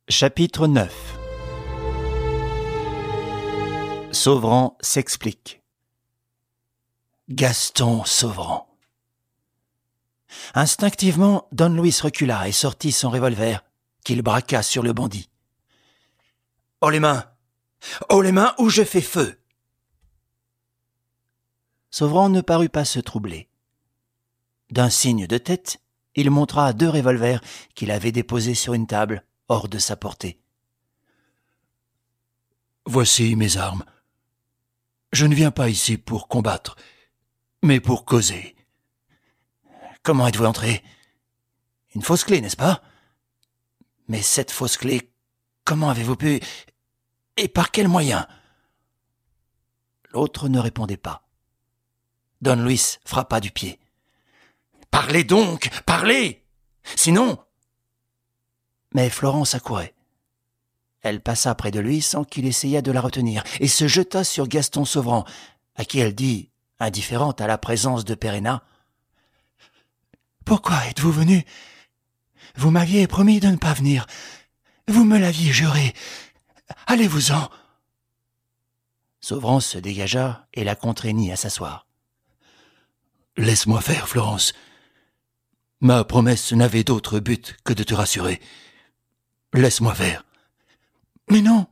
Chapitre 9. Sauvrand s'explique. Gaston Sauvrand. Instinctivement, Don Luis recula et sortit son revolver, qu'il braqua sur le bandit. « Haut les mains ou je fais feu !» Sauvrand ne parut pas se troubler. D'un signe de tête, il montra 2 revolvers qu'il avait déposés sur une table, hors de sa portée. « Voici mes armes. Je ne viens pas ici pour combattre, mais pour causer. »« Comment êtes-vous entré ? Une fausse clé, n'est-ce pas ? Mais cette fausse clé, comment avez-vous pu... Et par quel moyen ?» L'autre ne répondait pas. Don Luis frappa du pied. « Parlez donc, parlez ! Sinon... » Mais Florence accourait. Elle passa près de lui sans qu'il essayât de la retenir et se jeta sur Gaston Sauvrand, à qui elle dit, indifférente à la présence de Perenna, « Pourquoi êtes-vous venu ? Vous m'aviez promis de ne pas venir. Vous me l'aviez juré. Allez-vous-en !» Sauvrand se dégagea et la contraignit à s'asseoir. « Laisse-moi faire, Florence. Ma promesse n'avait d'autre but que de te rassurer. Laisse-moi faire. »« Mais non,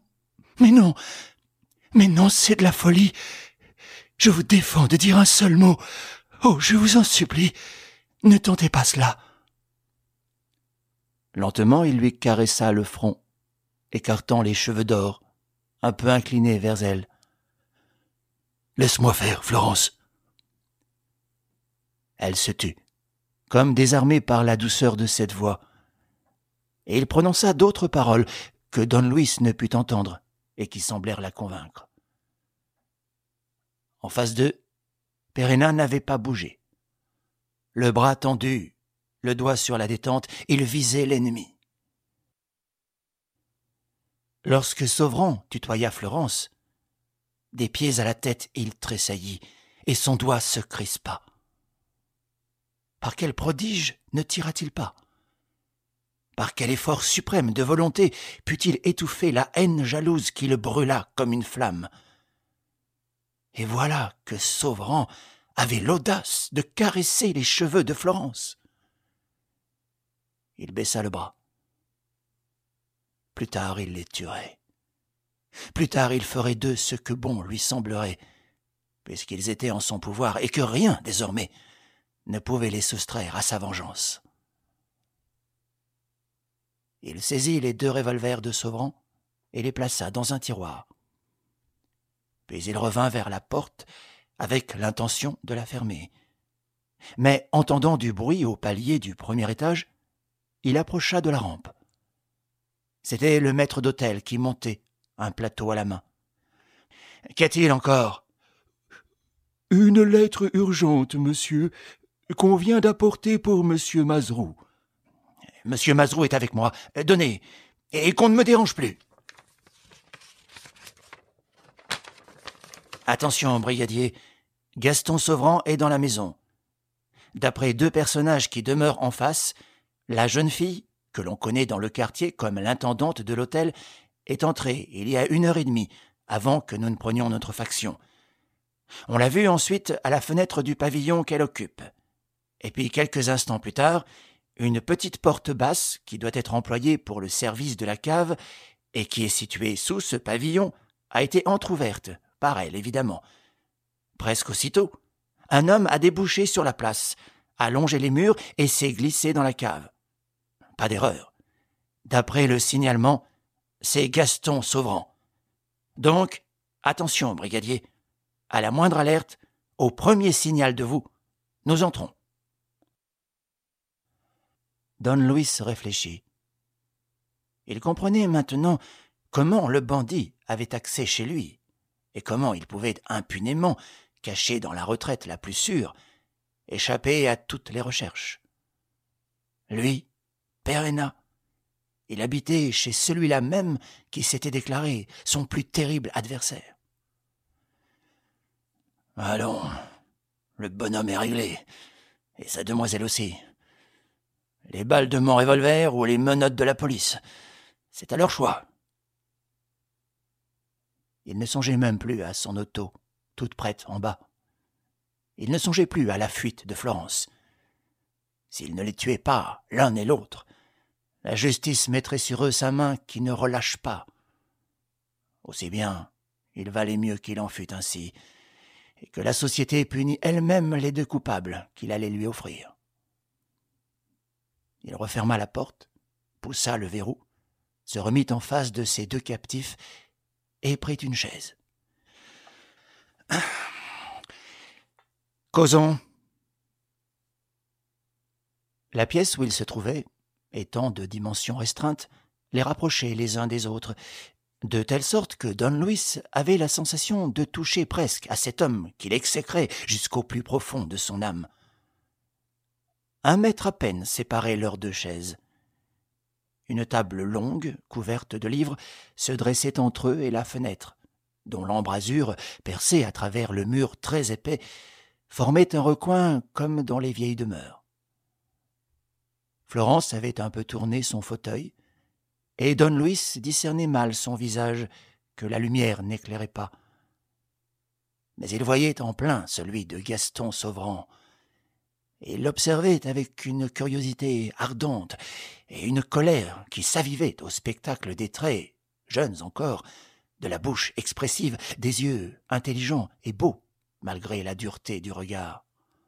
c'est de la folie. Je vous défends de dire un seul mot. Oh, je vous en supplie, ne tentez pas cela. » Lentement, il lui caressa le front, écartant les cheveux d'or, un peu inclinés vers elle. « Laisse-moi faire, Florence. » Elle se tut, comme désarmée par la douceur de cette voix, et il prononça d'autres paroles que Don Luis ne put entendre et qui semblèrent la convaincre. En face d'eux, Perenna n'avait pas bougé. Le bras tendu, le doigt sur la détente, il visait l'ennemi. Lorsque Sauvrand tutoya Florence, des pieds à la tête il tressaillit et son doigt se crispa. Par quel prodige ne tira-t-il pas ? Par quel effort suprême de volonté put-il étouffer la haine jalouse qui le brûla comme une flamme ? Et voilà que Sauvrand avait l'audace de caresser les cheveux de Florence. Il baissa le bras. Plus tard, il les tuerait. Plus tard, il ferait d'eux ce que bon lui semblerait, puisqu'ils étaient en son pouvoir et que rien, désormais, ne pouvait les soustraire à sa vengeance. Il saisit les 2 revolvers de Sauvrand et les plaça dans un tiroir. Puis il revint vers la porte avec l'intention de la fermer. Mais entendant du bruit au palier du premier étage, il approcha de la rampe. C'était le maître d'hôtel qui montait, un plateau à la main. « Qu'y a-t-il encore ?»« Une lettre urgente, monsieur, qu'on vient d'apporter pour monsieur Mazeroux. »« Monsieur Mazeroux est avec moi. Donnez, et qu'on ne me dérange plus. » « Attention, brigadier, Gaston Sauvrand est dans la maison. D'après 2 personnages qui demeurent en face, la jeune fille, que l'on connaît dans le quartier comme l'intendante de l'hôtel, est entrée il y a 1h30, avant que nous ne prenions notre faction. On l'a vue ensuite à la fenêtre du pavillon qu'elle occupe. Et puis quelques instants plus tard, une petite porte basse, qui doit être employée pour le service de la cave, et qui est située sous ce pavillon, a été entr'ouverte, par elle évidemment. Presque aussitôt, un homme a débouché sur la place, a longé les murs et s'est glissé dans la cave. Pas d'erreur. D'après le signalement, c'est Gaston Sauvrand. Donc, attention, brigadier. À la moindre alerte, au premier signal de vous, nous entrons. Don Luis réfléchit. Il comprenait maintenant comment le bandit avait accès chez lui et comment il pouvait impunément, caché dans la retraite la plus sûre, échapper à toutes les recherches. Lui, Perenna, il habitait chez celui-là même qui s'était déclaré son plus terrible adversaire. Allons, le bonhomme est réglé, et sa demoiselle aussi. Les balles de mon revolver ou les menottes de la police, C'est à leur choix. » Il ne songeait même plus à son auto, toute prête en bas. Il ne songeait plus à la fuite de Florence. S'il ne les tuait pas, l'un et l'autre, la justice mettrait sur eux sa main qui ne relâche pas. Aussi bien, il valait mieux qu'il en fût ainsi, et que la société punît elle-même les deux coupables qu'il allait lui offrir. Il referma la porte, poussa le verrou, se remit en face de ses deux captifs et prit une chaise. « Causons. » La pièce où ils se trouvaient, étant de dimensions restreintes, les rapprochait les uns des autres, de telle sorte que Don Luis avait la sensation de toucher presque à cet homme qu'il exécrait jusqu'au plus profond de son âme. 1 mètre à peine séparait leurs deux chaises. Une table longue, couverte de livres, se dressait entre eux et la fenêtre, dont l'embrasure, percée à travers le mur très épais, formait un recoin comme dans les vieilles demeures. Florence avait un peu tourné son fauteuil, et Don Luis discernait mal son visage que la lumière n'éclairait pas. Mais il voyait en plein celui de Gaston Sauvrand, et l'observait avec une curiosité ardente et une colère qui s'avivait au spectacle des traits, jeunes encore, de la bouche expressive, des yeux intelligents et beaux, malgré la dureté du regard.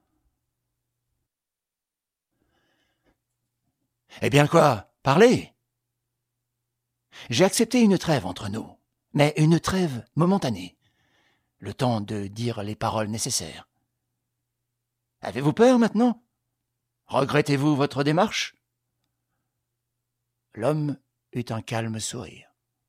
« Eh bien quoi, parlez !»« J'ai accepté une trêve entre nous, mais une trêve momentanée, le temps de dire les paroles nécessaires. Avez-vous peur maintenant? Regrettez-vous votre démarche ?» L'homme eut un calme sourire.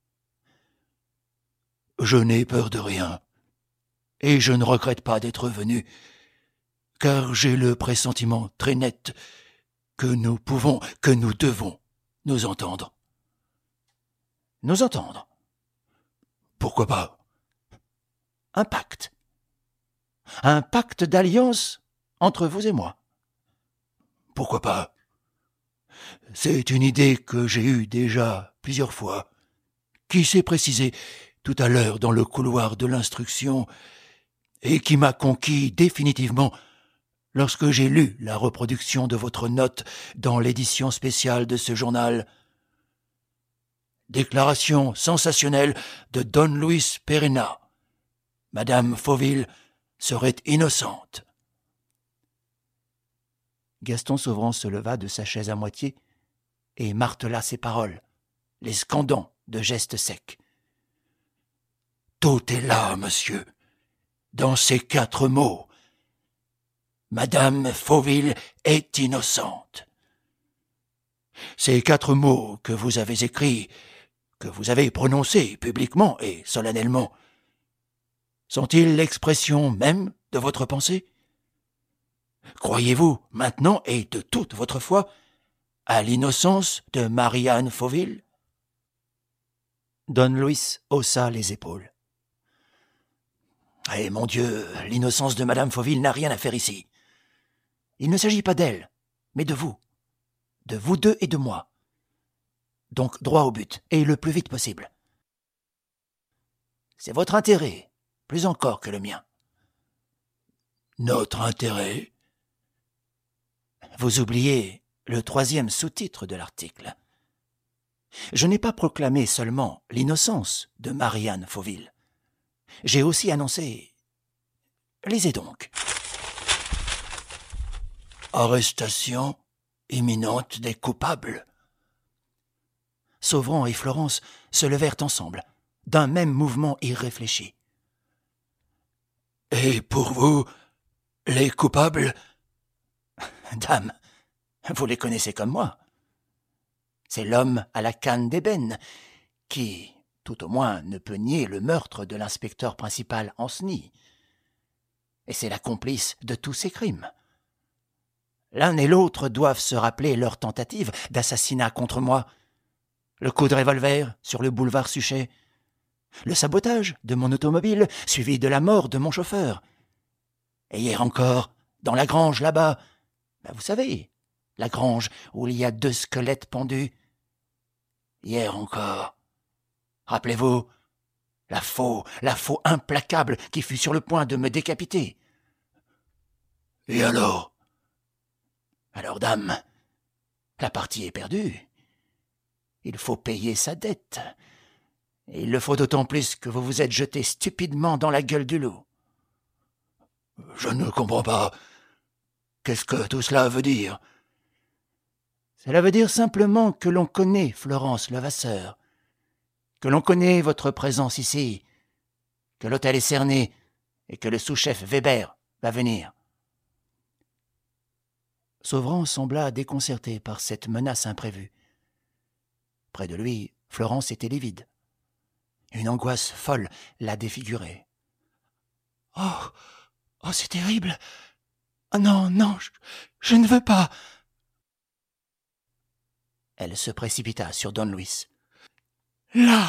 « Je n'ai peur de rien, et je ne regrette pas d'être venu, car j'ai le pressentiment très net que nous pouvons, que nous devons nous entendre. » « Nous entendre? Pourquoi pas? Un pacte. Un pacte d'alliance entre vous et moi. Pourquoi pas? C'est une idée que j'ai eue déjà plusieurs fois, qui s'est précisée tout à l'heure dans le couloir de l'instruction et qui m'a conquis définitivement lorsque j'ai lu la reproduction de votre note dans l'édition spéciale de ce journal. Déclaration sensationnelle de Don Luis Perenna. Madame Fauville serait innocente. Gaston Sauvrand se leva de sa chaise à moitié et martela ces paroles, les scandant de gestes secs. Tout est là, monsieur, dans ces 4 mots. Madame Fauville est innocente. Ces 4 mots que vous avez écrits, que vous avez prononcés publiquement et solennellement, sont-ils l'expression même de votre pensée? Croyez-vous, maintenant et de toute votre foi, à l'innocence de Marie-Anne Fauville? Don Luis haussa les épaules. Eh mon Dieu, l'innocence de Madame Fauville n'a rien à faire ici. Il ne s'agit pas d'elle, mais de vous deux et de moi. Donc droit au but, et le plus vite possible. C'est votre intérêt, plus encore que le mien. Notre intérêt? Vous oubliez le 3e sous-titre de l'article. Je n'ai pas proclamé seulement l'innocence de Marie-Anne Fauville. J'ai aussi annoncé... Lisez donc. Arrestation imminente des coupables. Sauvrand et Florence se levèrent ensemble, d'un même mouvement irréfléchi. Et pour vous, les coupables? Dame, vous les connaissez comme moi. C'est l'homme à la canne d'ébène qui, tout au moins, ne peut nier le meurtre de l'inspecteur principal Ancenis. Et c'est la complice de tous ces crimes. L'un et l'autre doivent se rappeler leur tentative d'assassinat contre moi, le coup de revolver sur le boulevard Suchet, le sabotage de mon automobile suivi de la mort de mon chauffeur. Et hier encore, dans la grange là-bas, vous savez, la grange où il y a 2 squelettes pendus. Hier encore. Rappelez-vous, la faux implacable qui fut sur le point de me décapiter. Et alors ? Alors, dame, la partie est perdue. Il faut payer sa dette. Et il le faut d'autant plus que vous vous êtes jeté stupidement dans la gueule du loup. Je ne comprends pas. Qu'est-ce que tout cela veut dire ? Cela veut dire simplement que l'on connaît Florence Levasseur, que l'on connaît votre présence ici, que l'hôtel est cerné et que le sous-chef Weber va venir. Sauvran sembla déconcerté par cette menace imprévue. Près de lui, Florence était livide. Une angoisse folle la défigurait. « Oh, c'est terrible ! Ah non, je ne veux pas !» Elle se précipita sur Don Luis. « Lâche !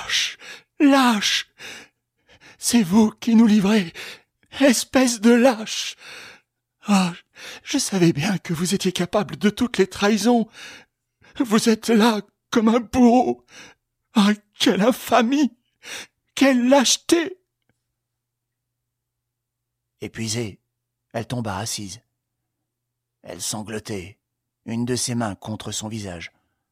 C'est vous qui nous livrez, espèce de lâche ! Ah, je savais bien que vous étiez capable de toutes les trahisons. Vous êtes là comme un bourreau. Ah, quelle infamie ! Quelle lâcheté !» Épuisée, elle tomba assise. Elle sanglotait, une de ses mains contre son visage.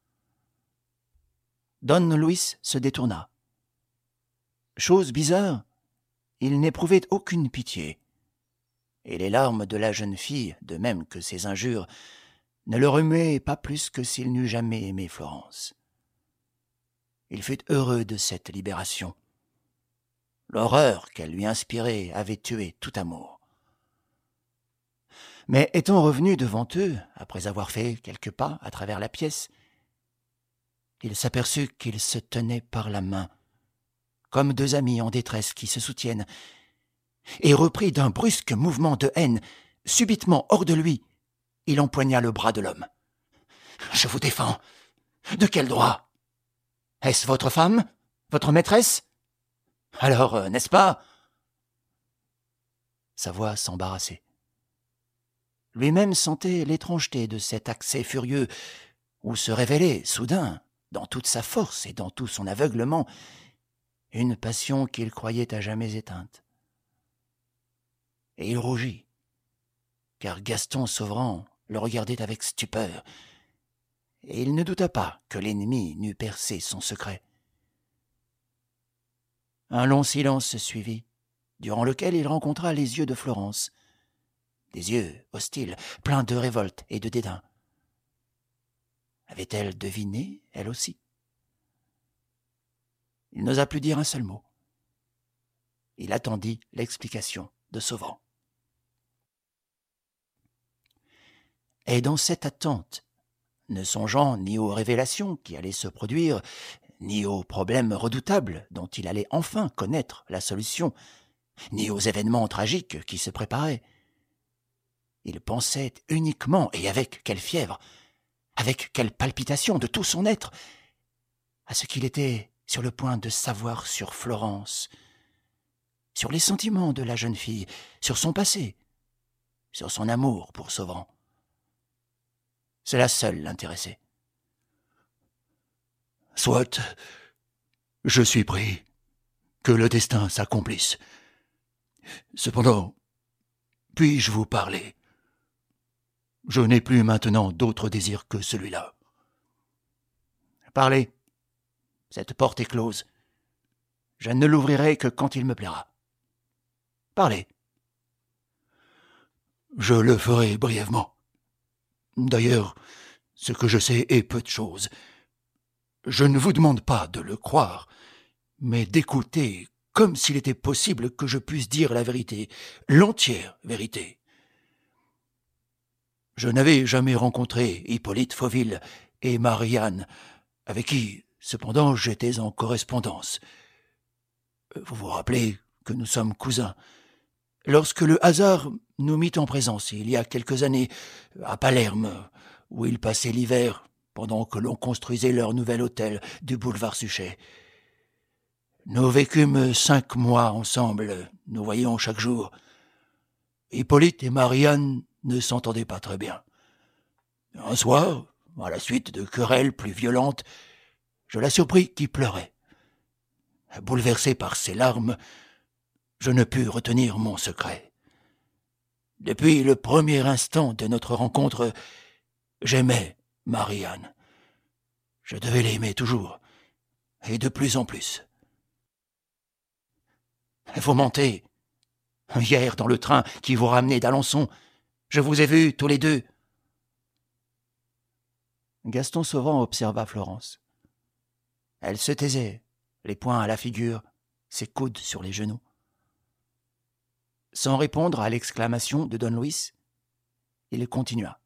Don Luis se détourna. Chose bizarre, il n'éprouvait aucune pitié. Et les larmes de la jeune fille, de même que ses injures, ne le remuaient pas plus que s'il n'eût jamais aimé Florence. Il fut heureux de cette libération. L'horreur qu'elle lui inspirait avait tué tout amour. Mais étant revenu devant eux, après avoir fait quelques pas à travers la pièce, il s'aperçut qu'ils se tenaient par la main, comme deux amis en détresse qui se soutiennent, et repris d'un brusque mouvement de haine, subitement hors de lui, il empoigna le bras de l'homme. « Je vous défends. De quel droit ? Est-ce votre femme ? Votre maîtresse ? Alors, n'est-ce pas ?» Sa voix s'embarrassait. Lui-même sentait l'étrangeté de cet accès furieux où se révélait, soudain, dans toute sa force et dans tout son aveuglement, une passion qu'il croyait à jamais éteinte. Et il rougit, car Gaston Sauvran le regardait avec stupeur, et il ne douta pas que l'ennemi n'eût percé son secret. Un long silence suivit, durant lequel il rencontra les yeux de Florence, des yeux hostiles, pleins de révolte et de dédain. Avait-elle deviné, elle aussi ? Il n'osa plus dire un seul mot. Il attendit l'explication de Sauvran. Et dans cette attente, ne songeant ni aux révélations qui allaient se produire, ni aux problèmes redoutables dont il allait enfin connaître la solution, ni aux événements tragiques qui se préparaient, il pensait uniquement, et avec quelle fièvre, avec quelle palpitation de tout son être, à ce qu'il était sur le point de savoir sur Florence, sur les sentiments de la jeune fille, sur son passé, sur son amour pour Sauvran. Cela seul l'intéressait. « Soit, je suis pris, que le destin s'accomplisse. Cependant, puis-je vous parler ? Je n'ai plus maintenant d'autre désir que celui-là. » « Parlez. Cette porte est close. Je ne l'ouvrirai que quand il me plaira. Parlez. » « Je le ferai brièvement. D'ailleurs, ce que je sais est peu de choses. Je ne vous demande pas de le croire, mais d'écouter comme s'il était possible que je puisse dire la vérité, l'entière vérité. Je n'avais jamais rencontré Hippolyte Fauville et Marianne, avec qui, cependant, j'étais en correspondance. Vous vous rappelez que nous sommes cousins. Lorsque le hasard nous mit en présence, il y a quelques années, à Palerme, où ils passaient l'hiver, pendant que l'on construisait leur nouvel hôtel du boulevard Suchet. Nous vécûmes 5 mois ensemble, nous voyions chaque jour. Hippolyte et Marianne ne s'entendaient pas très bien. Un soir, à la suite de querelles plus violentes, je la surpris qui pleurait. Bouleversé par ses larmes, je ne pus retenir mon secret. Depuis le premier instant de notre rencontre, j'aimais Marie-Anne. Je devais l'aimer toujours, et de plus en plus. Vous mentez. Hier, dans le train qui vous ramenait d'Alençon, je vous ai vus tous les deux. Gaston Sauvrand observa Florence. Elle se taisait, les poings à la figure, ses coudes sur les genoux. Sans répondre à l'exclamation de Don Luis, il continua.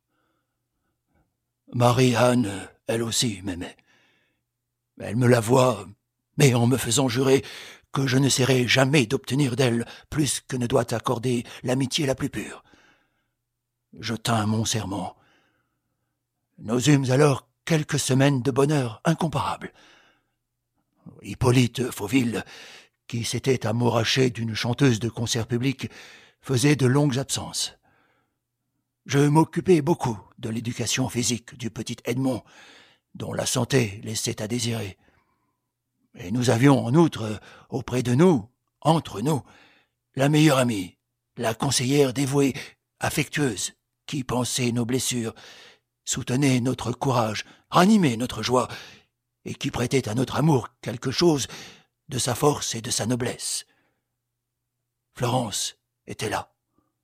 Marie-Anne, elle aussi, m'aimait. Elle me l'avoua, mais en me faisant jurer que je ne serai jamais d'obtenir d'elle plus que ne doit accorder l'amitié la plus pure. Je tins mon serment. Nous eûmes alors quelques semaines de bonheur incomparable. Hippolyte Fauville, qui s'était amouraché d'une chanteuse de concert public, faisait de longues absences. Je m'occupais beaucoup de l'éducation physique du petit Edmond, dont la santé laissait à désirer. Et nous avions en outre, auprès de nous, entre nous, la meilleure amie, la conseillère dévouée, affectueuse, qui pansait nos blessures, soutenait notre courage, ranimait notre joie, et qui prêtait à notre amour quelque chose de sa force et de sa noblesse. Florence était là.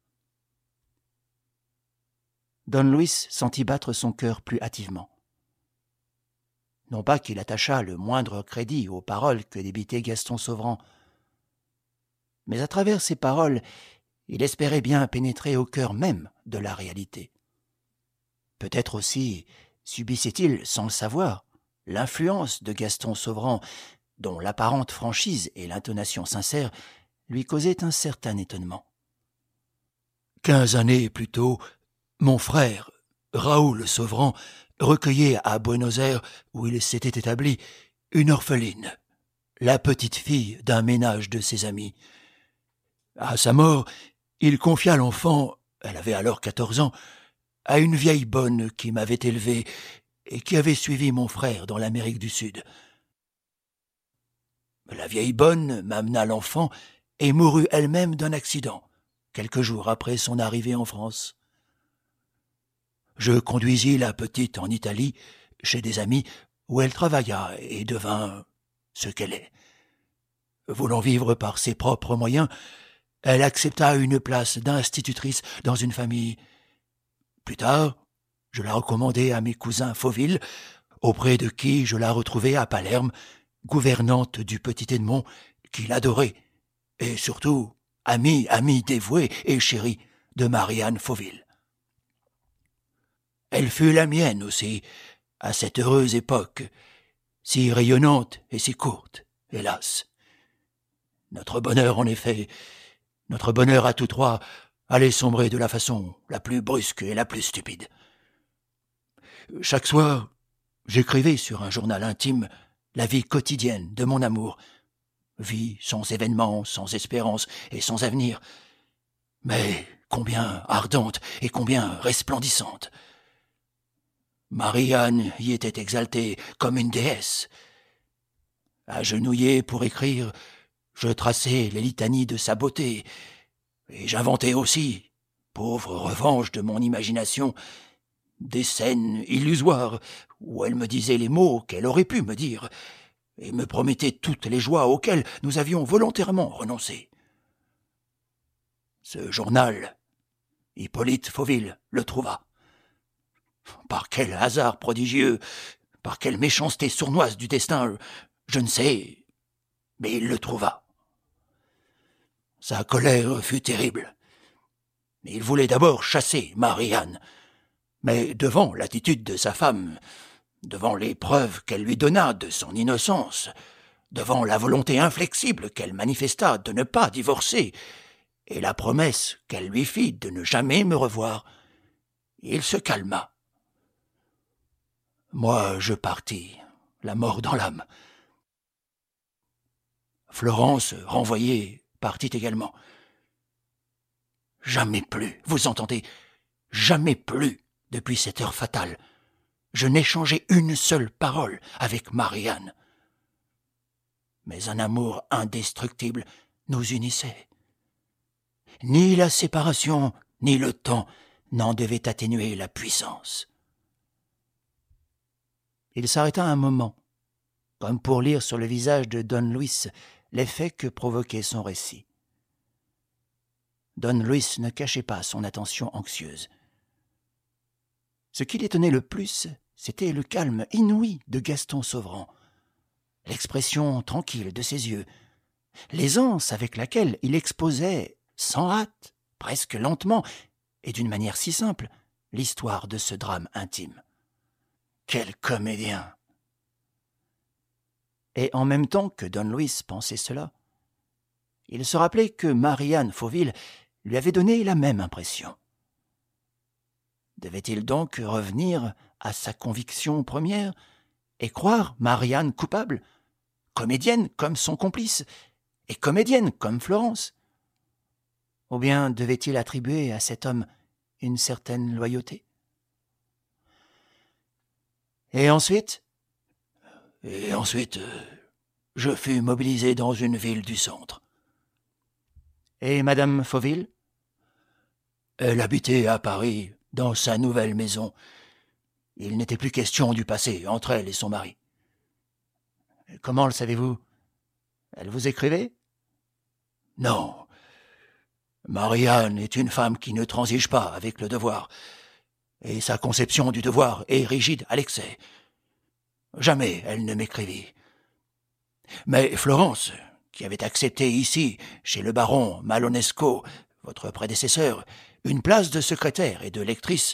Don Luis sentit battre son cœur plus hâtivement. Non pas qu'il attachât le moindre crédit aux paroles que débitait Gaston Sauvrand, mais à travers ces paroles, il espérait bien pénétrer au cœur même de la réalité. Peut-être aussi subissait-il, sans le savoir, l'influence de Gaston Sauvrand, dont l'apparente franchise et l'intonation sincère lui causaient un certain étonnement. 15 années plus tôt, mon frère, Raoul Sauvrand, recueillait à Buenos Aires, où il s'était établi, une orpheline, la petite fille d'un ménage de ses amis. À sa mort, il confia l'enfant, elle avait alors 14 ans, à une vieille bonne qui m'avait élevé et qui avait suivi mon frère dans l'Amérique du Sud. La vieille bonne m'amena l'enfant et mourut elle-même d'un accident, quelques jours après son arrivée en France. Je conduisis la petite en Italie, chez des amis, où elle travailla et devint ce qu'elle est. Voulant vivre par ses propres moyens, elle accepta une place d'institutrice dans une famille. Plus tard, je la recommandai à mes cousins Fauville, auprès de qui je la retrouvai à Palerme, gouvernante du petit Edmond, qui l'adorait, et surtout amie dévouée et chérie de Marie-Anne Fauville. Elle fut la mienne aussi, à cette heureuse époque, si rayonnante et si courte, hélas. Notre bonheur, en effet, notre bonheur à tous trois, allait sombrer de la façon la plus brusque et la plus stupide. Chaque soir, j'écrivais sur un journal intime la vie quotidienne de mon amour, vie sans événements, sans espérance et sans avenir, mais combien ardente et combien resplendissante. Marie-Anne y était exaltée comme une déesse. Agenouillé pour écrire, je traçais les litanies de sa beauté, et j'inventais aussi, pauvre revanche de mon imagination, des scènes illusoires où elle me disait les mots qu'elle aurait pu me dire, et me promettait toutes les joies auxquelles nous avions volontairement renoncé. Ce journal, Hippolyte Fauville le trouva. Par quel hasard prodigieux, par quelle méchanceté sournoise du destin, je ne sais, mais il le trouva. Sa colère fut terrible. Il voulait d'abord chasser Marie-Anne, mais devant l'attitude de sa femme, devant les preuves qu'elle lui donna de son innocence, devant la volonté inflexible qu'elle manifesta de ne pas divorcer, et la promesse qu'elle lui fit de ne jamais me revoir, il se calma. Moi, je partis, la mort dans l'âme. Florence, renvoyée, partit également. Jamais plus, vous entendez, jamais plus, depuis cette heure fatale, je n'échangeai une seule parole avec Marianne. Mais un amour indestructible nous unissait. Ni la séparation, ni le temps n'en devaient atténuer la puissance. Il s'arrêta un moment, comme pour lire sur le visage de Don Luis l'effet que provoquait son récit. Don Luis ne cachait pas son attention anxieuse. Ce qui l'étonnait le plus, c'était le calme inouï de Gaston Sauverand, l'expression tranquille de ses yeux, l'aisance avec laquelle il exposait, sans hâte, presque lentement, et d'une manière si simple, l'histoire de ce drame intime. Quel comédien! Et en même temps que Don Luis pensait cela, il se rappelait que Marianne Fauville lui avait donné la même impression. Devait-il donc revenir à sa conviction première et croire Marianne coupable, comédienne comme son complice, et comédienne comme Florence? Ou bien devait-il attribuer à cet homme une certaine loyauté? Et ensuite, je fus mobilisé dans une ville du centre. Et Madame Fauville? Elle habitait à Paris, dans sa nouvelle maison. Il n'était plus question du passé entre elle et son mari. Comment le savez-vous? Elle vous écrivait? Non. Marianne est une femme qui ne transige pas avec le devoir, et sa conception du devoir est rigide à l'excès. Jamais elle ne m'écrivit. Mais Florence, qui avait accepté ici, chez le baron Malonesco, votre prédécesseur, une place de secrétaire et de lectrice,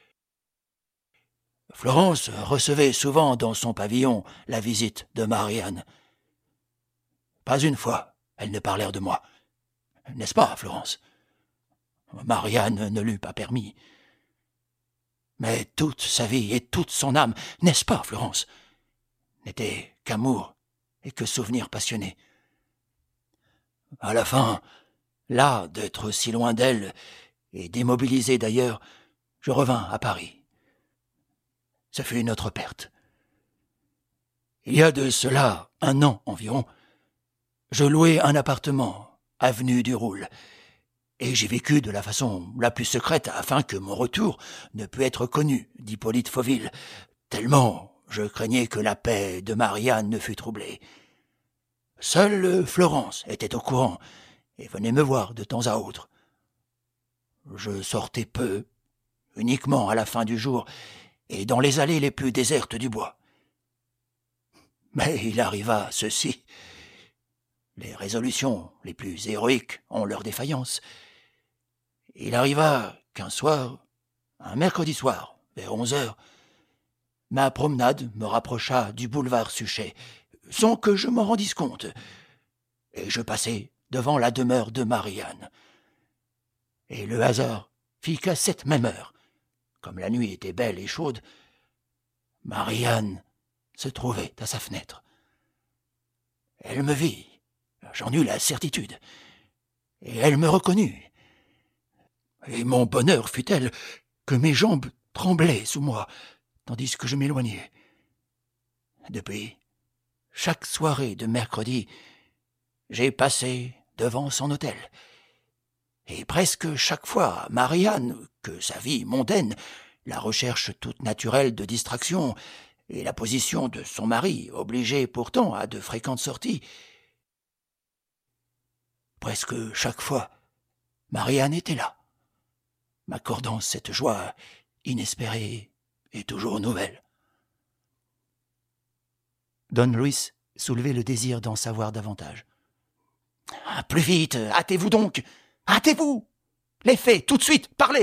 Florence recevait souvent dans son pavillon la visite de Marianne. Pas une fois, elles ne parlèrent de moi. N'est-ce pas, Florence? Marianne ne l'eût pas permis. Mais toute sa vie et toute son âme, n'est-ce pas, Florence, n'était qu'amour et que souvenirs passionnés. À la fin, là d'être si loin d'elle, et démobilisé d'ailleurs, je revins à Paris. Ce fut notre perte. Il y a de cela 1 an environ, je louai un appartement, avenue du Roule, et j'y vécus de la façon la plus secrète afin que mon retour ne pût être connu d'Hippolyte Fauville, tellement je craignais que la paix de Marianne ne fût troublée. Seule Florence était au courant et venait me voir de temps à autre. Je sortais peu, uniquement à la fin du jour et dans les allées les plus désertes du bois. Mais il arriva ceci. Les résolutions les plus héroïques ont leur défaillance. Il arriva qu'un soir, un mercredi soir, vers 11 heures, ma promenade me rapprocha du boulevard Suchet, sans que je m'en rendisse compte, et je passai devant la demeure de Marianne. Et le hasard fit qu'à cette même heure, comme la nuit était belle et chaude, Marianne se trouvait à sa fenêtre. Elle me vit, j'en eus la certitude, et elle me reconnut. Et mon bonheur fut tel que mes jambes tremblaient sous moi, tandis que je m'éloignais. Depuis, chaque soirée de mercredi, j'ai passé devant son hôtel. Et presque chaque fois, Marianne, que sa vie mondaine, la recherche toute naturelle de distraction, et la position de son mari, obligé pourtant à de fréquentes sorties, presque chaque fois, Marianne était là, m'accordant cette joie inespérée et toujours nouvelle. Don Luis soulevait le désir d'en savoir davantage. « Plus vite, hâtez-vous donc! Hâtez-vous! Les faits, tout de suite, parlez !»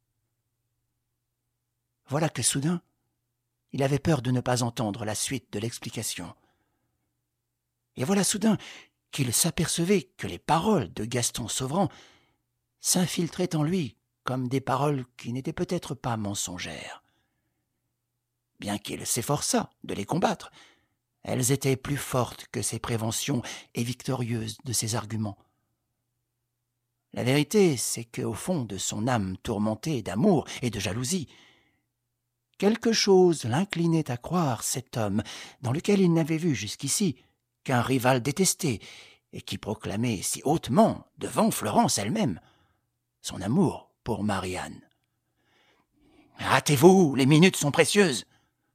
Voilà que soudain, il avait peur de ne pas entendre la suite de l'explication. Et voilà soudain qu'il s'apercevait que les paroles de Gaston Sauverand s'infiltraient en lui comme des paroles qui n'étaient peut-être pas mensongères. Bien qu'il s'efforçât de les combattre, elles étaient plus fortes que ses préventions et victorieuses de ses arguments. La vérité, c'est qu'au fond de son âme tourmentée d'amour et de jalousie, Quelque chose l'inclinait à croire cet homme, dans lequel il n'avait vu jusqu'ici qu'un rival détesté, et qui proclamait si hautement, devant Florence elle-même, son amour pour Marianne. « Hâtez-vous, les minutes sont précieuses !»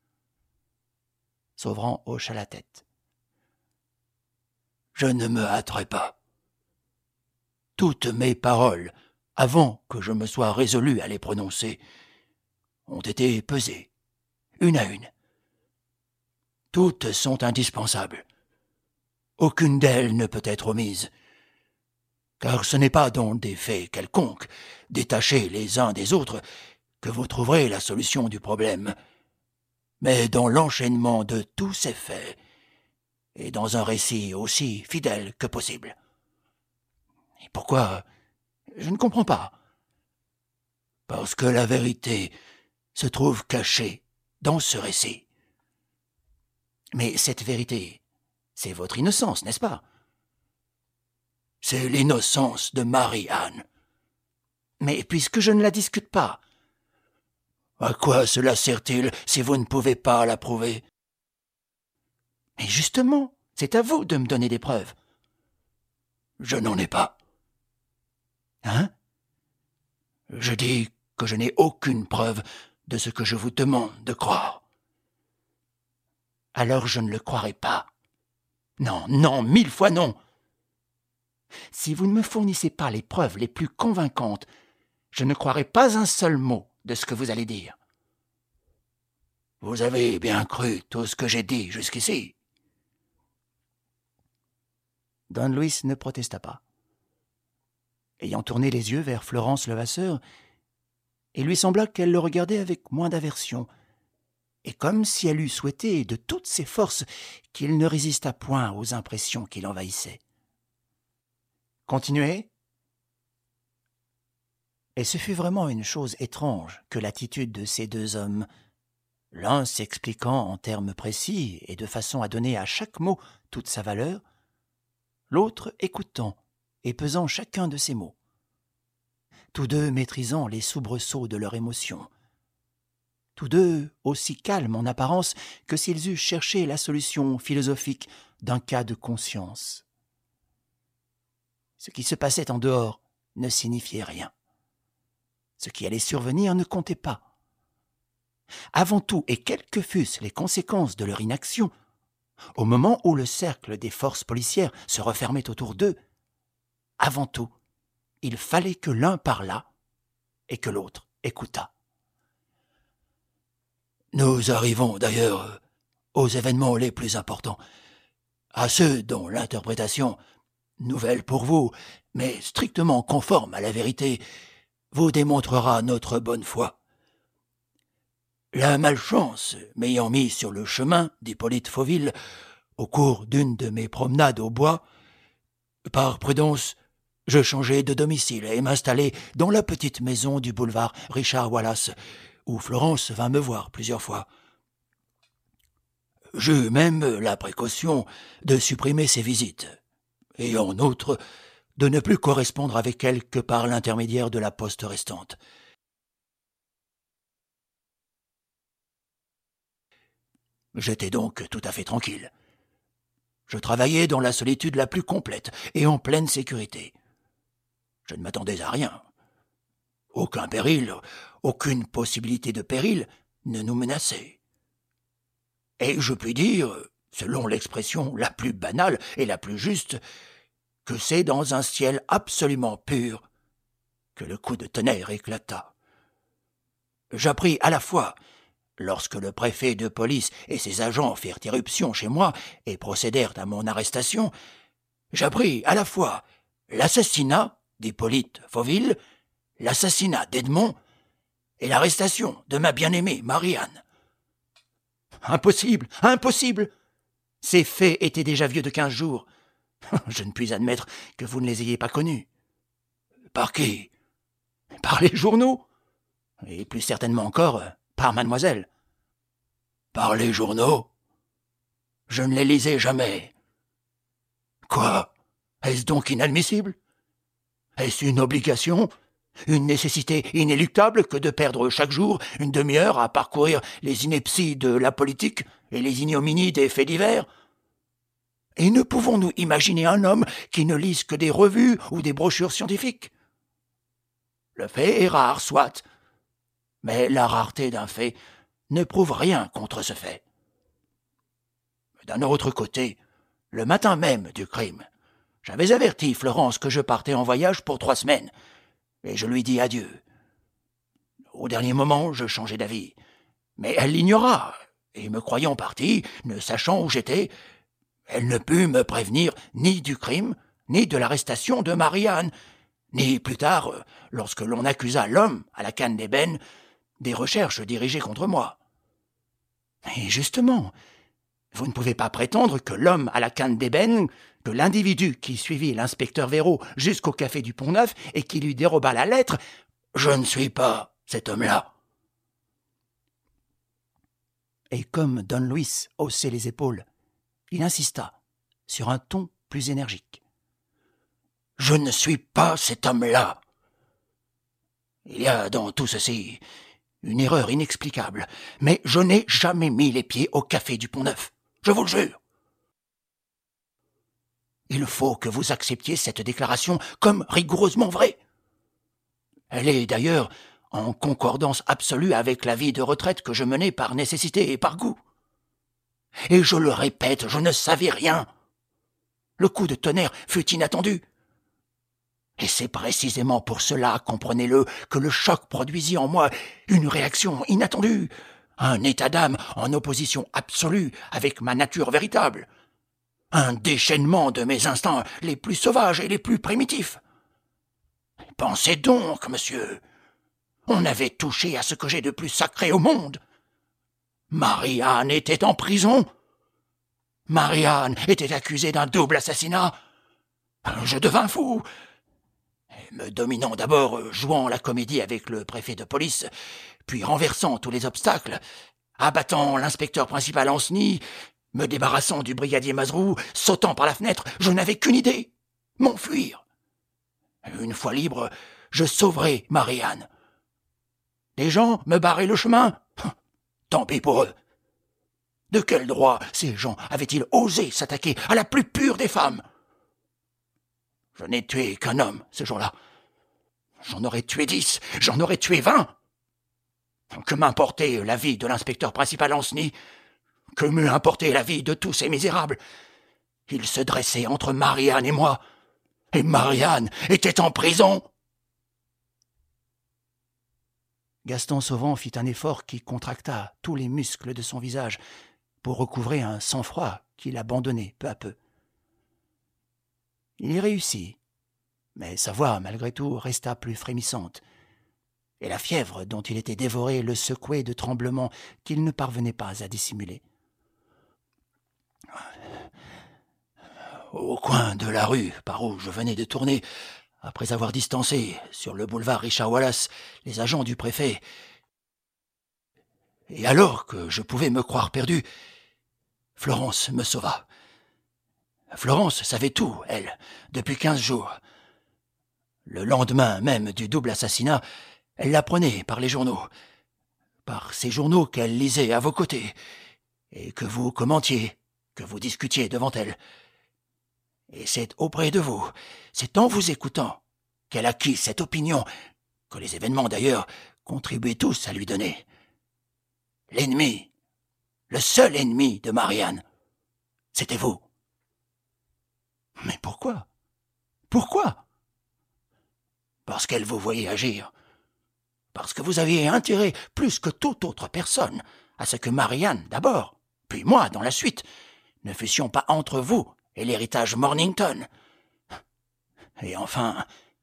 Sauvran hocha la tête. « Je ne me hâterai pas. Toutes mes paroles, avant que je me sois résolu à les prononcer, ont été pesées, une à une. Toutes sont indispensables. Aucune d'elles ne peut être omise, car ce n'est pas dans des faits quelconques, détachés les uns des autres, que vous trouverez la solution du problème, mais dans l'enchaînement de tous ces faits, et dans un récit aussi fidèle que possible. Et pourquoi? Je ne comprends pas. Parce que la vérité se trouve cachée dans ce récit. Mais cette vérité, c'est votre innocence, n'est-ce pas? C'est l'innocence de Marie-Anne. Mais puisque je ne la discute pas, à quoi cela sert-il si vous ne pouvez pas la prouver? Mais justement, c'est à vous de me donner des preuves. Je n'en ai pas. Hein? Je dis que je n'ai aucune preuve de ce que je vous demande de croire. Alors je ne le croirai pas. Non, non, 1000 fois non. Si vous ne me fournissez pas les preuves les plus convaincantes, je ne croirai pas un seul mot de ce que vous allez dire. Vous avez bien cru tout ce que j'ai dit jusqu'ici. Don Luis ne protesta pas. Ayant tourné les yeux vers Florence Levasseur, il lui sembla qu'elle le regardait avec moins d'aversion, et comme si elle eût souhaité de toutes ses forces qu'il ne résistât point aux impressions qui l'envahissaient. « Continuez ?» Et ce fut vraiment une chose étrange que l'attitude de ces deux hommes, l'un s'expliquant en termes précis et de façon à donner à chaque mot toute sa valeur, l'autre écoutant et pesant chacun de ces mots, tous deux maîtrisant les soubresauts de leur émotion, tous deux aussi calmes en apparence que s'ils eussent cherché la solution philosophique d'un cas de conscience. Ce qui se passait en dehors ne signifiait rien. Ce qui allait survenir ne comptait pas. Avant tout, et quelles que fussent les conséquences de leur inaction, au moment où le cercle des forces policières se refermait autour d'eux, avant tout, il fallait que l'un parlât et que l'autre écoutât. Nous arrivons d'ailleurs aux événements les plus importants, à ceux dont l'interprétation, nouvelle pour vous, mais strictement conforme à la vérité, vous démontrera notre bonne foi. La malchance m'ayant mis sur le chemin d'Hippolyte Fauville au cours d'une de mes promenades au bois, par prudence, je changeai de domicile et m'installai dans la petite maison du boulevard Richard Wallace, où Florence vint me voir plusieurs fois. J'eus même la précaution de supprimer ses visites, et en outre de ne plus correspondre avec elle que par l'intermédiaire de la poste restante. J'étais donc tout à fait tranquille. Je travaillais dans la solitude la plus complète et en pleine sécurité. Je ne m'attendais à rien. Aucun péril, aucune possibilité de péril ne nous menaçait. Et je puis dire, selon l'expression la plus banale et la plus juste, que c'est dans un ciel absolument pur que le coup de tonnerre éclata. J'appris à la fois, lorsque le préfet de police et ses agents firent irruption chez moi et procédèrent à mon arrestation, j'appris à la fois l'assassinat d'Hippolyte Fauville, l'assassinat d'Edmond et l'arrestation de ma bien-aimée Marie-Anne. Impossible, impossible! Ces faits étaient déjà vieux de 15 jours. Je ne puis admettre que vous ne les ayez pas connus. Par qui? Par les journaux. Et plus certainement encore par mademoiselle. Par les journaux? Je ne les lisais jamais. Quoi? Est-ce donc inadmissible? Est-ce une obligation Une nécessité inéluctable que de perdre chaque jour une demi-heure à parcourir les inepties de la politique et les ignominies des faits divers? Et ne pouvons-nous imaginer un homme qui ne lise que des revues ou des brochures scientifiques? Le fait est rare, soit, mais la rareté d'un fait ne prouve rien contre ce fait. D'un autre côté, le matin même du crime, j'avais averti Florence que je partais en voyage pour 3 semaines, et je lui dis adieu. Au dernier moment, je changeai d'avis, mais elle l'ignora, et me croyant parti, ne sachant où j'étais, elle ne put me prévenir ni du crime, ni de l'arrestation de Marie-Anne, ni plus tard, lorsque l'on accusa l'homme à la canne d'ébène des recherches dirigées contre moi. Et justement, vous ne pouvez pas prétendre que l'homme à la canne d'ébène, que l'individu qui suivit l'inspecteur Véraud jusqu'au café du Pont-Neuf et qui lui déroba la lettre, je ne suis pas cet homme-là. Et comme Don Luis haussait les épaules, il insista, sur un ton plus énergique. Je ne suis pas cet homme-là. Il y a dans tout ceci une erreur inexplicable, mais je n'ai jamais mis les pieds au café du Pont-Neuf, je vous le jure. Il faut que vous acceptiez cette déclaration comme rigoureusement vraie. Elle est d'ailleurs en concordance absolue avec la vie de retraite que je menais par nécessité et par goût. Et je le répète, je ne savais rien. Le coup de tonnerre fut inattendu. Et c'est précisément pour cela, comprenez-le, que le choc produisit en moi une réaction inattendue, un état d'âme en opposition absolue avec ma nature véritable, un déchaînement de mes instincts les plus sauvages et les plus primitifs. Pensez donc, monsieur, on avait touché à ce que j'ai de plus sacré au monde. Marie-Anne était en prison. Marie-Anne était accusée d'un double assassinat. Je devins fou. Me dominant d'abord, jouant la comédie avec le préfet de police, puis renversant tous les obstacles, abattant l'inspecteur principal Ancenis, me débarrassant du brigadier Mazerou, sautant par la fenêtre, je n'avais qu'une idée, m'enfuir. Une fois libre, je sauverai Marie-Anne. Des gens me barraient le chemin. Tant pis pour eux. De quel droit ces gens avaient-ils osé s'attaquer à la plus pure des femmes? Je n'ai tué qu'un homme ce jour-là. J'en aurais tué 10, j'en aurais tué 20. Que m'importait la vie de l'inspecteur principal Ancenis? Que m'eût importé la vie de tous ces misérables? Ils se dressaient entre Marie-Anne et moi. Et Marie-Anne était en prison. Gaston Sauvant fit un effort qui contracta tous les muscles de son visage pour recouvrer un sang-froid qu'il abandonnait peu à peu. Il y réussit, mais sa voix, malgré tout, resta plus frémissante, et la fièvre dont il était dévoré le secouait de tremblements qu'il ne parvenait pas à dissimuler. Au coin de la rue par où je venais de tourner, après avoir distancé, sur le boulevard Richard Wallace, les agents du préfet, et alors que je pouvais me croire perdu, Florence me sauva. Florence savait tout, elle, depuis 15 jours. Le lendemain même du double assassinat, elle l'apprenait par les journaux. Par ces journaux qu'elle lisait à vos côtés, et que vous commentiez, que vous discutiez devant elle. Et c'est auprès de vous, c'est en vous écoutant, qu'elle acquit cette opinion, que les événements d'ailleurs contribuaient tous à lui donner. L'ennemi, le seul ennemi de Marie-Anne, c'était vous. Mais pourquoi? Pourquoi? Parce qu'elle vous voyait agir. Parce que vous aviez intérêt, plus que toute autre personne, à ce que Marie-Anne, d'abord, puis moi, dans la suite, ne fussions pas entre vous et l'héritage Mornington. Et enfin...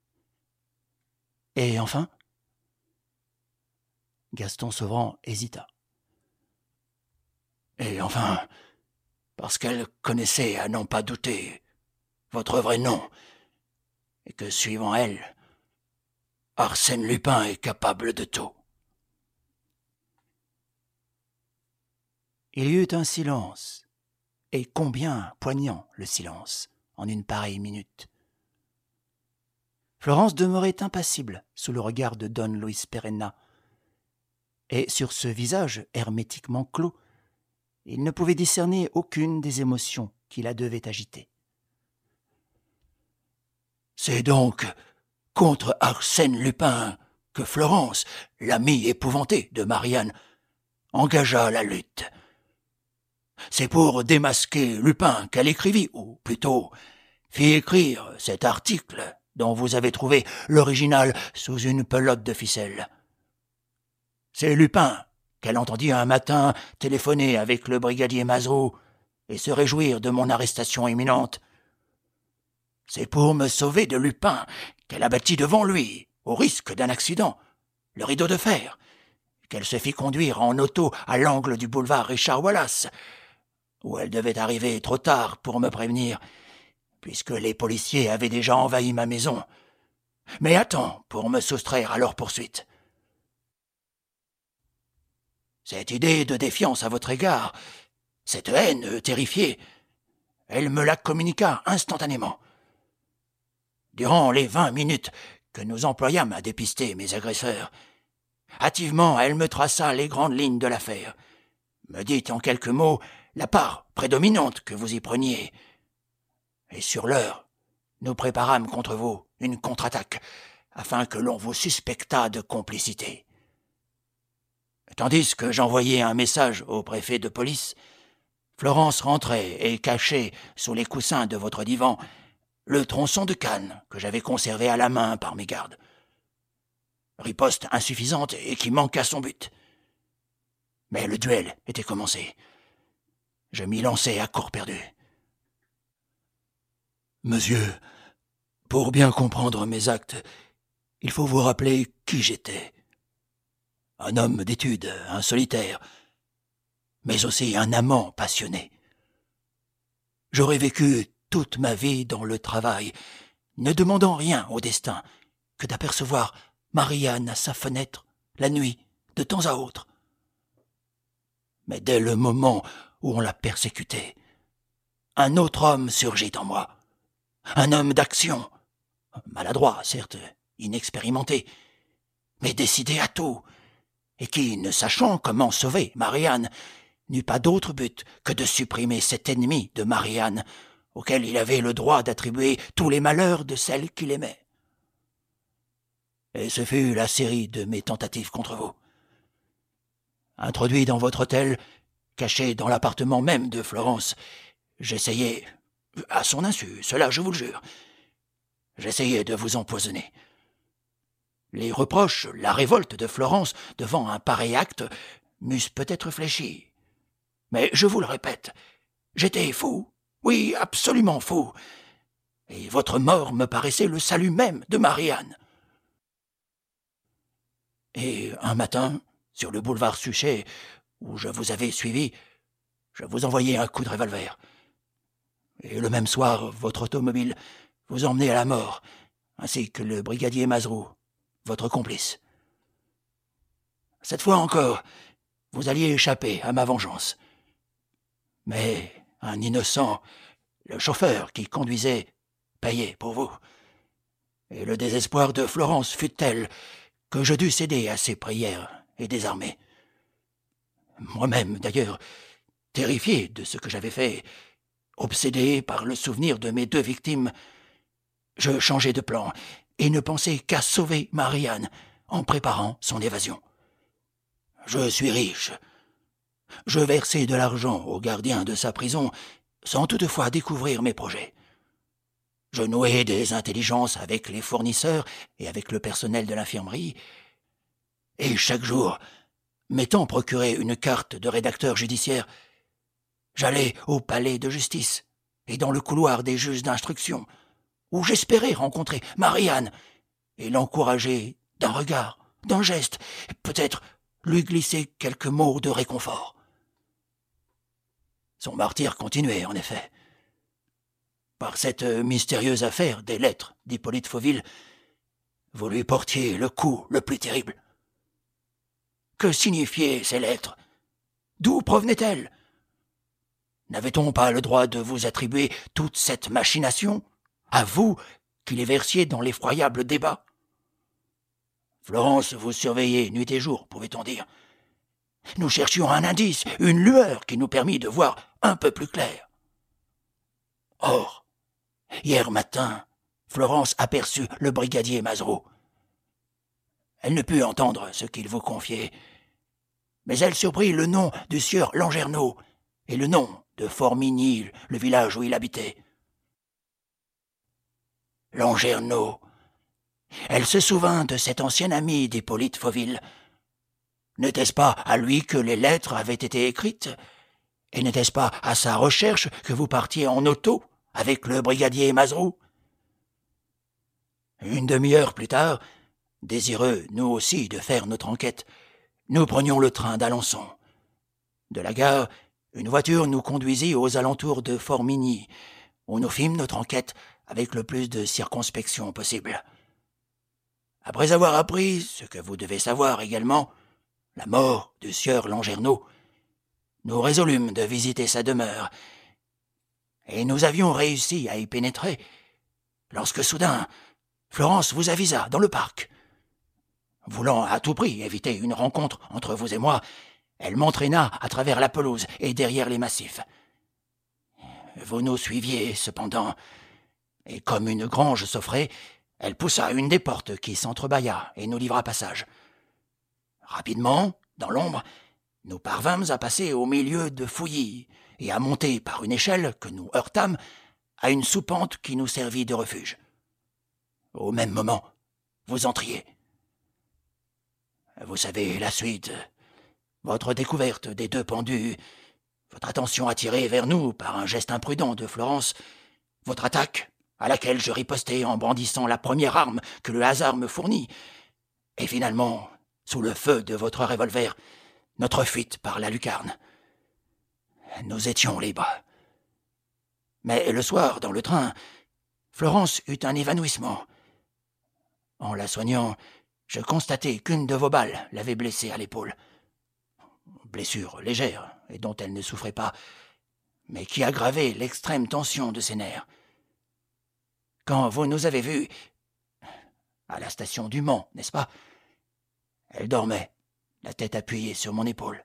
Gaston Sauvant hésita. Et enfin, parce qu'elle connaissait à n'en pas douter votre vrai nom, et que, suivant elle, Arsène Lupin est capable de tout. Il y eut un silence, et combien poignant le silence, en une pareille minute. Florence demeurait impassible sous le regard de Don Luis Perenna. Et sur ce visage hermétiquement clos, il ne pouvait discerner aucune des émotions qui la devaient agiter. « C'est donc contre Arsène Lupin que Florence, l'amie épouvantée de Marianne, engagea la lutte. C'est pour démasquer Lupin qu'elle écrivit, ou plutôt fit écrire cet article dont vous avez trouvé l'original sous une pelote de ficelle. C'est Lupin qu'elle entendit un matin téléphoner avec le brigadier Mazeroux et se réjouir de mon arrestation imminente. C'est pour me sauver de Lupin qu'elle abattit devant lui, au risque d'un accident, le rideau de fer, qu'elle se fit conduire en auto à l'angle du boulevard Richard Wallace, où elle devait arriver trop tard pour me prévenir, puisque les policiers avaient déjà envahi ma maison, mais à temps pour me soustraire à leur poursuite. Cette idée de défiance à votre égard, cette haine terrifiée, elle me la communiqua instantanément. Durant les 20 minutes que nous employâmes à dépister mes agresseurs, hâtivement elle me traça les grandes lignes de l'affaire, me dit en quelques mots la part prédominante que vous y preniez, et sur l'heure, nous préparâmes contre vous une contre-attaque, afin que l'on vous suspectât de complicité. Tandis que j'envoyais un message au préfet de police, Florence rentrait et cachait sous les coussins de votre divan le tronçon de canne que j'avais conservé à la main par mes gardes. Riposte insuffisante et qui manqua son but. Mais le duel était commencé. Je m'y lançai à corps perdu. Monsieur, pour bien comprendre mes actes, il faut vous rappeler qui j'étais. Un homme d'études, un solitaire, mais aussi un amant passionné. J'aurais vécu toute ma vie dans le travail, ne demandant rien au destin que d'apercevoir Marianne à sa fenêtre, la nuit, de temps à autre. Mais dès le moment où on la persécutait, un autre homme surgit en moi. Un homme d'action, maladroit, certes, inexpérimenté, mais décidé à tout, et qui, ne sachant comment sauver Marianne, n'eut pas d'autre but que de supprimer cet ennemi de Marianne, auquel il avait le droit d'attribuer tous les malheurs de celle qu'il aimait. Et ce fut la série de mes tentatives contre vous. Introduit dans votre hôtel, caché dans l'appartement même de Florence, j'essayais, à son insu, cela je vous le jure, j'essayais de vous empoisonner. Les reproches, la révolte de Florence devant un pareil acte m'eussent peut-être fléchi. Mais je vous le répète, j'étais fou, oui, absolument fou, et votre mort me paraissait le salut même de Marianne. Et un matin, sur le boulevard Suchet, où je vous avais suivi, je vous envoyai un coup de revolver. Et le même soir, votre automobile vous emmenait à la mort, ainsi que le brigadier Mazeroux, votre complice. Cette fois encore, vous alliez échapper à ma vengeance. Mais un innocent, le chauffeur qui conduisait, payait pour vous. Et le désespoir de Florence fut tel que je dus céder à ses prières et désarmé. Moi-même, d'ailleurs, terrifié de ce que j'avais fait, obsédé par le souvenir de mes deux victimes, je changeai de plan et ne pensais qu'à sauver Marianne en préparant son évasion. Je suis riche. Je versai de l'argent au gardien de sa prison sans toutefois découvrir mes projets. Je nouai des intelligences avec les fournisseurs et avec le personnel de l'infirmerie, et chaque jour, m'étant procuré une carte de rédacteur judiciaire, j'allais au palais de justice et dans le couloir des juges d'instruction, où j'espérais rencontrer Marianne et l'encourager d'un regard, d'un geste, et peut-être lui glisser quelques mots de réconfort. Son martyre continuait, en effet. Par cette mystérieuse affaire des lettres d'Hippolyte Fauville, vous lui portiez le coup le plus terrible. Que signifiaient ces lettres? D'où provenaient-elles? N'avait-on pas le droit de vous attribuer toute cette machination, à vous, qui les versiez dans l'effroyable débat. Florence vous surveillait nuit et jour, pouvait-on dire. Nous cherchions un indice, une lueur qui nous permit de voir un peu plus clair. Or, hier matin, Florence aperçut le brigadier Mazereau. Elle ne put entendre ce qu'il vous confiait, mais elle surprit le nom du sieur Langernault et le nom de Formigny, le village où il habitait. Langernault. Elle se souvint de cet ancien ami d'Hippolyte Fauville. N'était-ce pas à lui que les lettres avaient été écrites? Et n'était-ce pas à sa recherche que vous partiez en auto avec le brigadier Mazereau? Une demi-heure plus tard, désireux, nous aussi, de faire notre enquête, nous prenions le train d'Alençon. De la gare, une voiture nous conduisit aux alentours de Formigny, où nous fîmes notre enquête avec le plus de circonspection possible. Après avoir appris ce que vous devez savoir également, la mort du sieur Langernault, nous résolûmes de visiter sa demeure, et nous avions réussi à y pénétrer, lorsque soudain, Florence vous avisa dans le parc. Voulant à tout prix éviter une rencontre entre vous et moi, elle m'entraîna à travers la pelouse et derrière les massifs. Vous nous suiviez, cependant, et comme une grange s'offrait, elle poussa une des portes qui s'entrebâilla et nous livra passage. Rapidement, dans l'ombre, nous parvînmes à passer au milieu de fouillis et à monter par une échelle que nous heurtâmes à une soupente qui nous servit de refuge. Au même moment, vous entriez. Vous savez la suite. Votre découverte des deux pendus, votre attention attirée vers nous par un geste imprudent de Florence, votre attaque, à laquelle je ripostai en brandissant la première arme que le hasard me fournit, et finalement, sous le feu de votre revolver, notre fuite par la lucarne. Nous étions libres. Mais le soir, dans le train, Florence eut un évanouissement. En la soignant, je constatai qu'une de vos balles l'avait blessée à l'épaule. Blessure légère, et dont elle ne souffrait pas, mais qui aggravait l'extrême tension de ses nerfs. Quand vous nous avez vus, à la station du Mans, n'est-ce pas? Elle dormait, la tête appuyée sur mon épaule.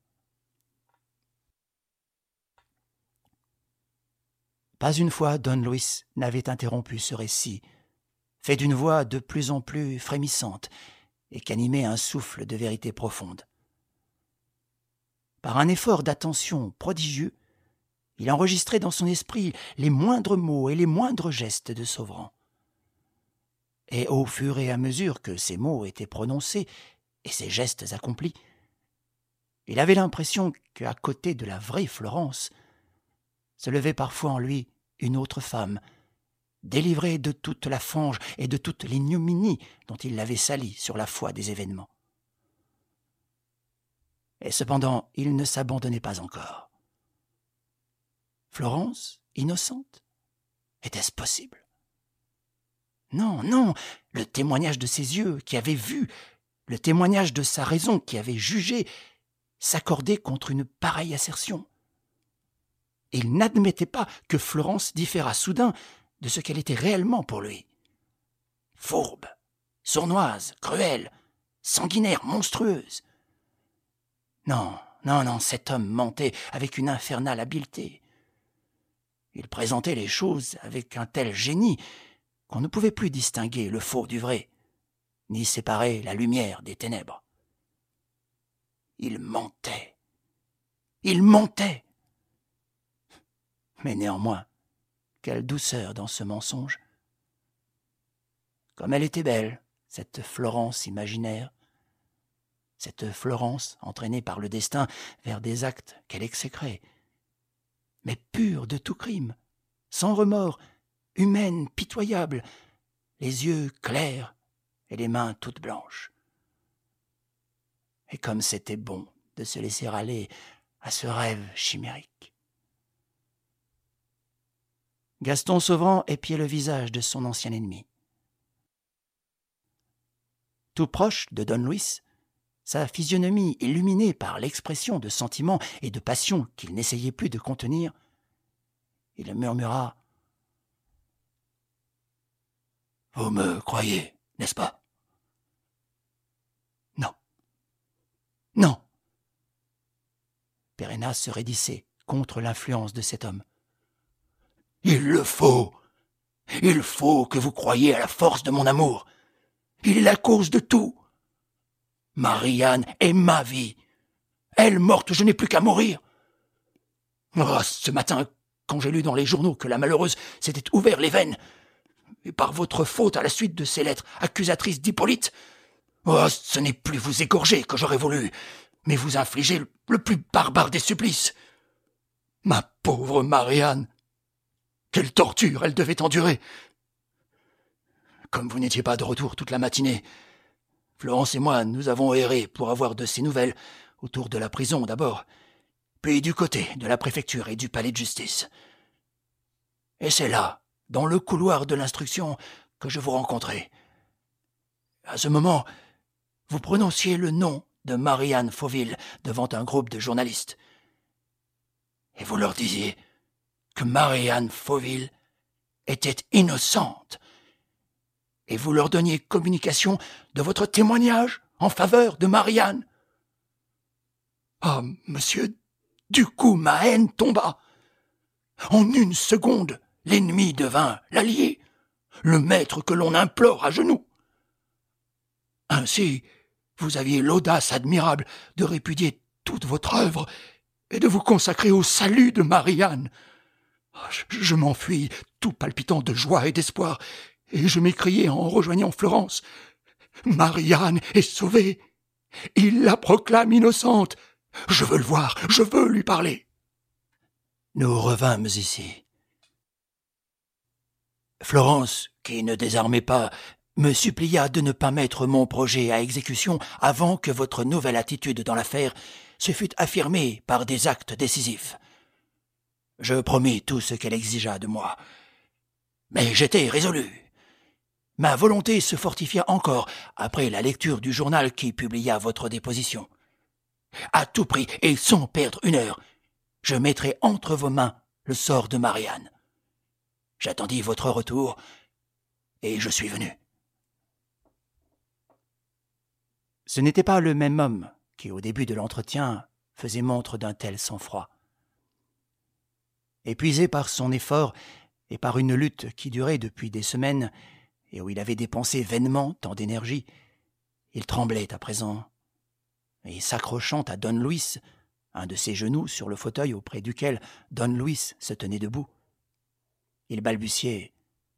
Pas une fois Don Luis n'avait interrompu ce récit, fait d'une voix de plus en plus frémissante et qu'animait un souffle de vérité profonde. Par un effort d'attention prodigieux, il enregistrait dans son esprit les moindres mots et les moindres gestes de Sauverand. Et au fur et à mesure que ces mots étaient prononcés et ces gestes accomplis, il avait l'impression qu'à côté de la vraie Florence se levait parfois en lui une autre femme, délivrée de toute la fange et de toute l'ignominie dont il l'avait salie sur la foi des événements. Et cependant, il ne s'abandonnait pas encore. Florence, innocente? Était-ce possible? Non, non, le témoignage de ses yeux qui avaient vu, le témoignage de sa raison qui avait jugé, s'accordaient contre une pareille assertion. Il n'admettait pas que Florence différât soudain de ce qu'elle était réellement pour lui. Fourbe, sournoise, cruelle, sanguinaire, monstrueuse. Non, non, non, cet homme mentait avec une infernale habileté. Il présentait les choses avec un tel génie qu'on ne pouvait plus distinguer le faux du vrai, ni séparer la lumière des ténèbres. Il mentait. Il mentait. Mais néanmoins, quelle douceur dans ce mensonge. Comme elle était belle, cette Florence imaginaire, cette Florence entraînée par le destin vers des actes qu'elle exécrait, mais pure de tout crime, sans remords, humaine, pitoyable, les yeux clairs et les mains toutes blanches. Et comme c'était bon de se laisser aller à ce rêve chimérique. Gaston Sauverand épiait le visage de son ancien ennemi. Tout proche de Don Luis, sa physionomie illuminée par l'expression de sentiments et de passions qu'il n'essayait plus de contenir, il murmura Vous me croyez, n'est-ce pas? Non. Non. Perenna se raidissait contre l'influence de cet homme. Il le faut. Il faut que vous croyiez à la force de mon amour. Il est la cause de tout. Marianne est ma vie. Elle morte, je n'ai plus qu'à mourir. Oh, ce matin, quand j'ai lu dans les journaux que la malheureuse s'était ouvert les veines, et par votre faute à la suite de ces lettres accusatrices d'Hippolyte, oh, ce n'est plus vous égorger que j'aurais voulu, mais vous infliger le plus barbare des supplices. Ma pauvre Marianne, quelle torture elle devait endurer. Comme vous n'étiez pas de retour toute la matinée, Florence et moi, nous avons erré pour avoir de ces nouvelles, autour de la prison d'abord, puis du côté de la préfecture et du palais de justice. Et c'est là, dans le couloir de l'instruction, que je vous rencontrai. À ce moment, vous prononciez le nom de Marianne Fauville devant un groupe de journalistes. Et vous leur disiez que Marianne Fauville était innocente. Et vous leur donniez communication de votre témoignage en faveur de Marianne. Ah, monsieur, du coup ma haine tomba. En une seconde, l'ennemi devint l'allié, le maître que l'on implore à genoux. Ainsi, vous aviez l'audace admirable de répudier toute votre œuvre et de vous consacrer au salut de Marianne. Je m'enfuis, tout palpitant de joie et d'espoir, et je m'écriai en rejoignant Florence. Marianne est sauvée. Il la proclame innocente. Je veux le voir, je veux lui parler. Nous revînmes ici. Florence, qui ne désarmait pas, me supplia de ne pas mettre mon projet à exécution avant que votre nouvelle attitude dans l'affaire se fût affirmée par des actes décisifs. Je promis tout ce qu'elle exigea de moi. Mais j'étais résolu. Ma volonté se fortifia encore après la lecture du journal qui publia votre déposition. À tout prix et sans perdre une heure, je mettrai entre vos mains le sort de Marianne. J'attendis votre retour et je suis venu. Ce n'était pas le même homme qui, au début de l'entretien, faisait montre d'un tel sang-froid. Épuisé par son effort et par une lutte qui durait depuis des semaines et où il avait dépensé vainement tant d'énergie, il tremblait à présent. Et s'accrochant à Don Luis, un de ses genoux sur le fauteuil auprès duquel Don Luis se tenait debout, il balbutiait.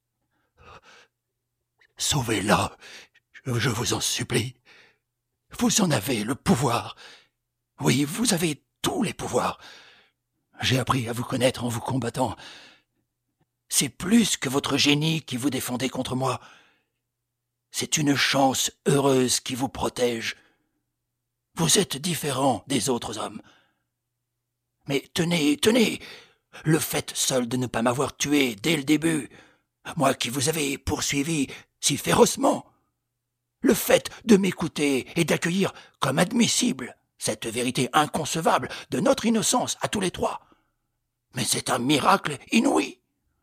« Sauvez-la, je vous en supplie. Vous en avez le pouvoir. Oui, vous avez tous les pouvoirs. J'ai appris à vous connaître en vous combattant. C'est plus que votre génie qui vous défendait contre moi. C'est une chance heureuse qui vous protège. Vous êtes différent des autres hommes. Mais tenez, le fait seul de ne pas m'avoir tué dès le début, moi qui vous avais poursuivi si férocement, le fait de m'écouter et d'accueillir comme admissible cette vérité inconcevable de notre innocence à tous les trois, mais c'est un miracle inouï.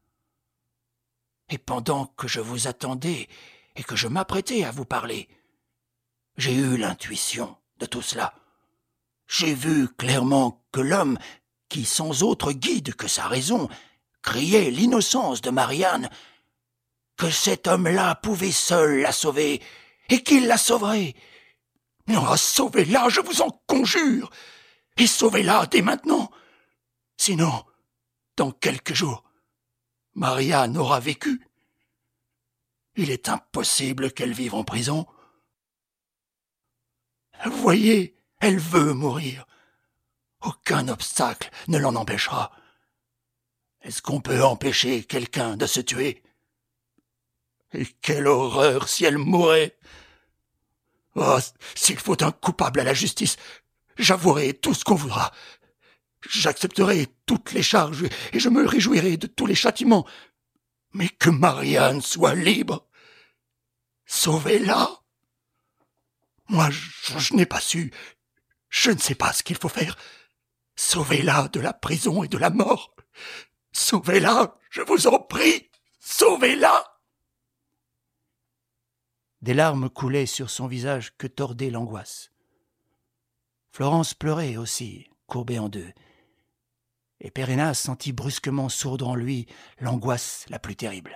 Et pendant que je vous attendais et que je m'apprêtais à vous parler, j'ai eu l'intuition de tout cela. J'ai vu clairement que l'homme, qui sans autre guide que sa raison, criait l'innocence de Marianne, que cet homme-là pouvait seul la sauver, et qu'il la sauverait. Oh, sauvez-la, je vous en conjure, et sauvez-la dès maintenant. Sinon, dans quelques jours, Marianne aura vécu. Il est impossible qu'elle vive en prison. Voyez, elle veut mourir. Aucun obstacle ne l'en empêchera. Est-ce qu'on peut empêcher quelqu'un de se tuer? Et quelle horreur si elle mourait! Oh, s'il faut un coupable à la justice, j'avouerai tout ce qu'on voudra. J'accepterai toutes les charges et je me réjouirai de tous les châtiments. Mais que Marianne soit libre. Sauvez-la. Moi, je n'ai pas su. Je ne sais pas ce qu'il faut faire. Sauvez-la de la prison et de la mort. Sauvez-la, je vous en prie. Sauvez-la. Des larmes coulaient sur son visage que tordait l'angoisse. Florence pleurait aussi, courbée en deux. Et Perenna sentit brusquement sourdre en lui l'angoisse la plus terrible.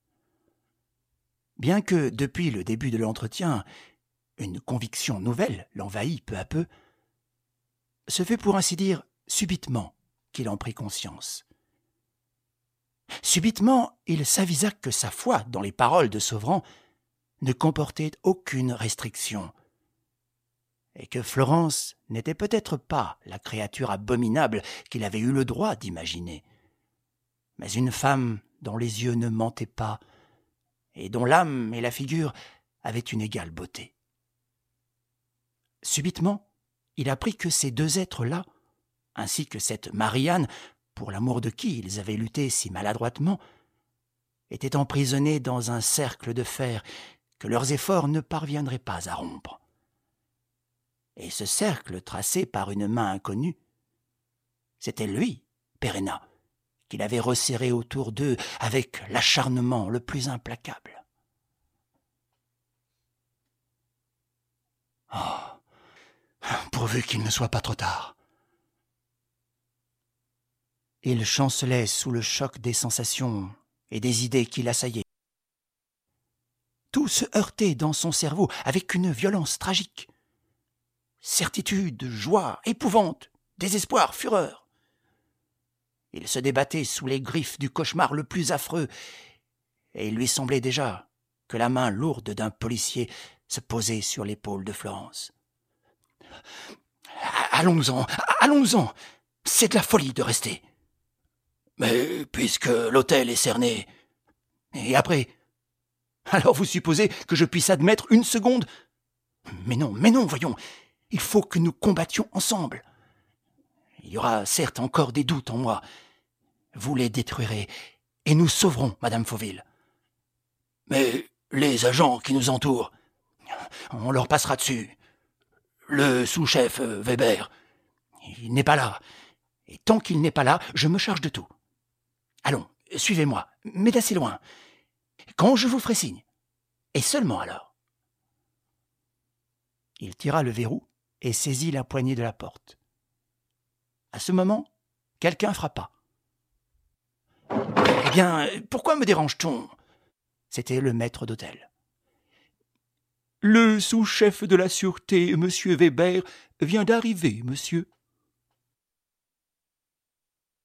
Bien que, depuis le début de l'entretien, une conviction nouvelle l'envahit peu à peu, ce fut pour ainsi dire subitement qu'il en prit conscience. Subitement, il s'avisa que sa foi dans les paroles de Sauvran ne comportait aucune restriction, et que Florence n'était peut-être pas la créature abominable qu'il avait eu le droit d'imaginer, mais une femme dont les yeux ne mentaient pas, et dont l'âme et la figure avaient une égale beauté. Subitement, il apprit que ces deux êtres-là, ainsi que cette Marianne, pour l'amour de qui ils avaient lutté si maladroitement, étaient emprisonnés dans un cercle de fer que leurs efforts ne parviendraient pas à rompre. Et ce cercle tracé par une main inconnue, c'était lui, Perenna, qui l'avait resserré autour d'eux avec l'acharnement le plus implacable. Oh, pourvu qu'il ne soit pas trop tard. Il chancelait sous le choc des sensations et des idées qui l'assaillaient. Tout se heurtait dans son cerveau avec une violence tragique. Certitude, joie, épouvante, désespoir, fureur. Il se débattait sous les griffes du cauchemar le plus affreux, et il lui semblait déjà que la main lourde d'un policier se posait sur l'épaule de Florence. « Allons-nous-en, allons-nous-en, c'est de la folie de rester. » « Mais puisque l'hôtel est cerné, et après, alors vous supposez que je puisse admettre une seconde ? Mais non, voyons, il faut que nous combattions ensemble. Il y aura certes encore des doutes en moi. Vous les détruirez, et nous sauverons Madame Fauville. Mais les agents qui nous entourent, on leur passera dessus. Le sous-chef Weber, il n'est pas là. Et tant qu'il n'est pas là, je me charge de tout. Allons, suivez-moi, mais d'assez loin. Quand je vous ferai signe. Et seulement alors. Il tira le verrou et saisit la poignée de la porte. À ce moment, quelqu'un frappa. « Eh bien, pourquoi me dérange-t-on » C'était le maître d'hôtel. « Le sous-chef de la sûreté, M. Weber, vient d'arriver, monsieur. »